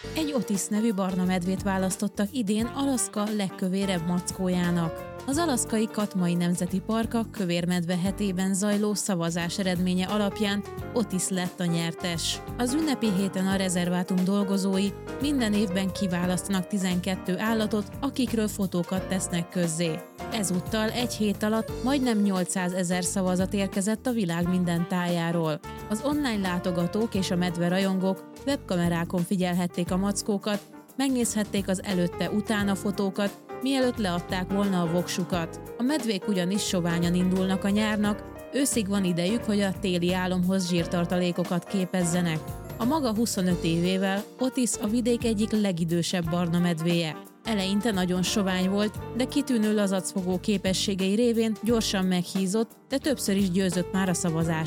Egy Otis nevű barna medvét választottak idén Alaszka legkövérebb mackójának. Az alaszkai Katmai Nemzeti Park a kövérmedve hetében zajló szavazás eredménye alapján Otis lett a nyertes. Az ünnepi héten a rezervátum dolgozói minden évben kiválasztanak 12 állatot, akikről fotókat tesznek közzé. Ezúttal egy hét alatt majdnem 800 000 szavazat érkezett a világ minden tájáról. Az online látogatók és a medverajongók webkamerákon figyelhették a mackókat, megnézhették az előtte-utána fotókat, mielőtt leadták volna a voksukat. A medvék ugyanis soványan indulnak a nyárnak, őszig van idejük, hogy a téli álomhoz zsírtartalékokat képezzenek. A maga 25 évével Otis a vidék egyik legidősebb barna medvéje. Eleinte nagyon sovány volt, de kitűnő lazacfogó képességei révén gyorsan meghízott, de többször is győzött már a szavazáson.